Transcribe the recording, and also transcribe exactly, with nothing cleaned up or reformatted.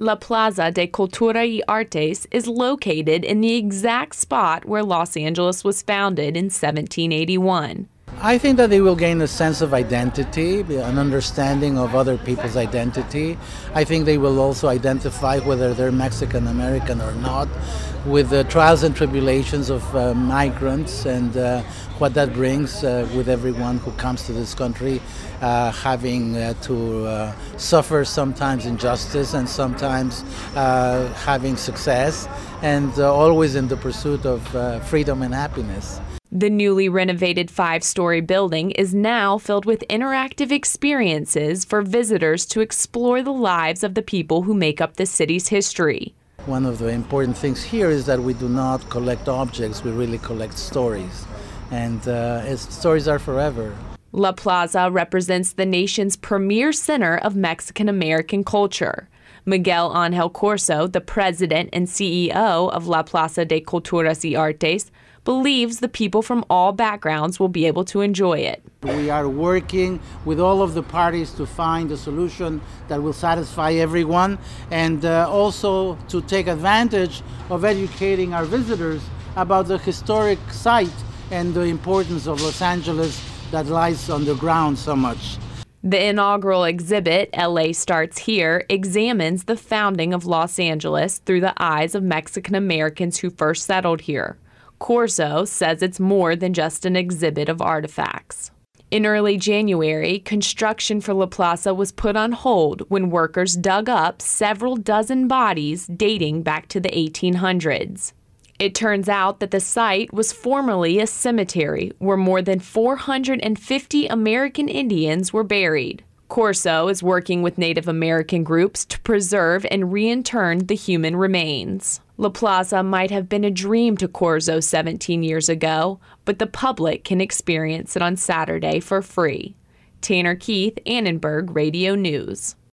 La Plaza de Cultura y Artes is located in the exact spot where Los Angeles was founded in seventeen eighty-one. I think that they will gain a sense of identity, an understanding of other people's identity. I think they will also identify whether they're Mexican American or not with the trials and tribulations of uh, migrants and uh, what that brings uh, with everyone who comes to this country, uh, having uh, to uh, suffer sometimes injustice and sometimes uh, having success, and uh, always in the pursuit of uh, freedom and happiness. The newly renovated five-story building is now filled with interactive experiences for visitors to explore the lives of the people who make up the city's history. One of the important things here is that we do not collect objects, we really collect stories. And uh, stories are forever. La Plaza represents the nation's premier center of Mexican-American culture. Miguel Angel Corzo, the president and C E O of La Plaza de Culturas y Artes, believes the people from all backgrounds will be able to enjoy it. We are working with all of the parties to find a solution that will satisfy everyone, and uh, also to take advantage of educating our visitors about the historic site and the importance of Los Angeles that lies underground so much. The inaugural exhibit, L A Starts Here, examines the founding of Los Angeles through the eyes of Mexican Americans who first settled here. Corzo says it's more than just an exhibit of artifacts. In early January, construction for La Plaza was put on hold when workers dug up several dozen bodies dating back to the eighteen hundreds. It turns out that the site was formerly a cemetery where more than four hundred fifty American Indians were buried. Corzo is working with Native American groups to preserve and reinterr the human remains. La Plaza might have been a dream to Corzo seventeen years ago, but the public can experience it on Saturday for free. Tanner Keith, Annenberg Radio News.